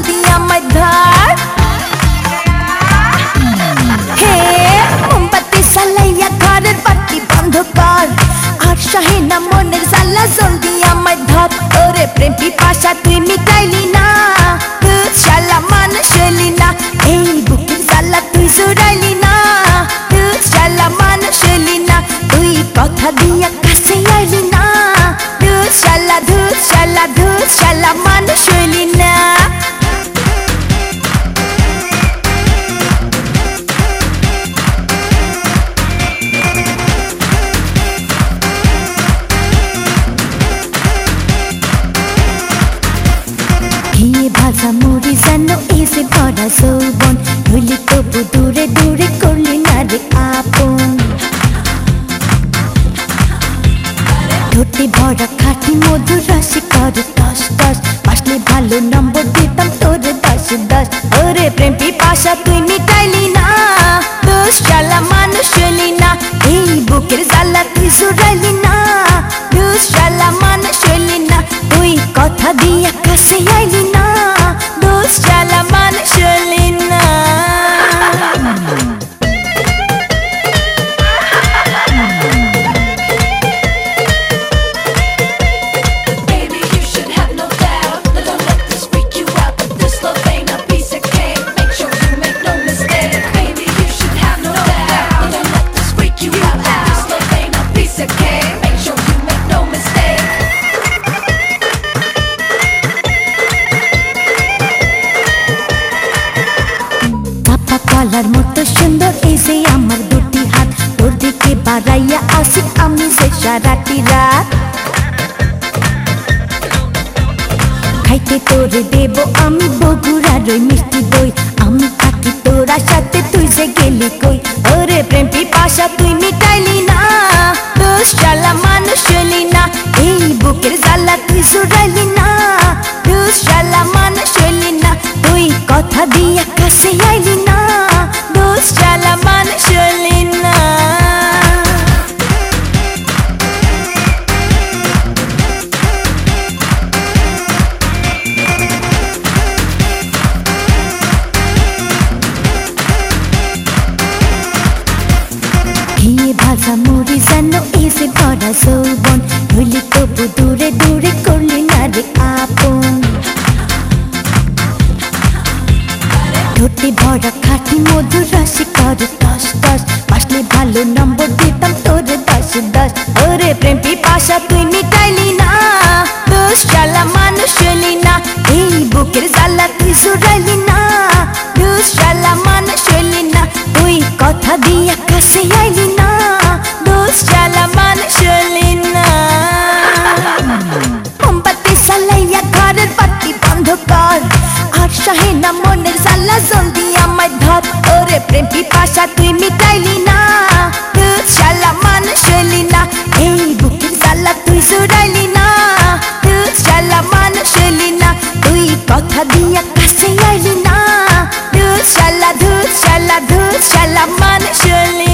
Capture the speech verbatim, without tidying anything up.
জলদি আমায় ধর হে মোমবাতি জ্বালাইয়া ঘরের বাতি বন্ধ কর আর সহে না মনের জ্বালা জলদি আমায় ধর ওরে প্রেম পিপাসা তুই মিটাইলি না দুধ শালা মানুষ হলি না এই বুকের জ্বালা তুই জুড়াইলি না দুধ শালা মানুষ হলি না তুই কথা দিয়া কাছে আইলি না দুধ শালা দুধ শালা দুধ শালা মানুষ হলি না ভাষা মুড়ি যেন এসে ভরা যৌবন হইলি তবু দূরে দূরে করলি না রে আপন ঠোঁটে ভরা খাঁটি মধুর রসে করে টস টস পাশলে ভালো নম্বর দিতাম তোরে দশ দশ ওরে প্রেম পিপাসা তুই মিটাইলি না দোষ শালা মানুষ হলি না এই বুকের জ্বালা তুই জুড়াইলি না দোষ শালা মানুষ হলি না তুই কথা দিয়া কাছে আইলি না দোষ শালা মানুষ হলি না কলার মতো সুন্দর এই যে আমার দুটি হাত তোর দিকে বাড়াইয়া আসি আমি যে সারাটি রাত খাইতে তোরে দেব আমি বগুড়ার ওই মিষ্টি দই আমি থাকি তোরা সাথে তুই যে গেলি কই ওরে প্রেম পিপাসা তুই মিটাইলি না দোষ শালা মানুষ হলি না এই বুকের জ্বালা তুই জুড়াইলি না দোষ শালা মানুষ হলি না তুই কথা দিয়া কাছে আইলি না দোষ শালা মানুষ হলি না ঘিয়ে ভাজা মুড়ি যেন এসে ভরা যৌবন হইলি তবু দূরে দূরে করলি না রে আপন ঠোঁটে ভরা খাঁটি মধুর রসে করে টস টস পাশলে ভালো নম্বর দিতাম তোরে দশ দশ ওরে প্রেম পিপাসা তুই মিটাইলি না দোষ শালা মানুষ হলি না এই বুকের জ্বালা তুই জুড়াইলি না দোষ শালা মানুষ হলি না তুই কথা দিয়া কাছে আইলি না দোষ শালা মানুষ হলি না মোমবাতি জ্বালাইয়া ঘরের বাতি বন্ধ কর আর সহে না মনের জ্বালা জলদি আমায় ধর ওরে প্রেম পিপাসা তুই মিটাইলি না দুধ শালা মানুষ হলি না এই বুকের জ্বালা তুই জুড়াইলি না দুধ শালা মানুষ হলি না তুই কথা দিয়া কাছে আইলি না দুধ শালা দুধ শালা দুধ শালা মানুষ হলি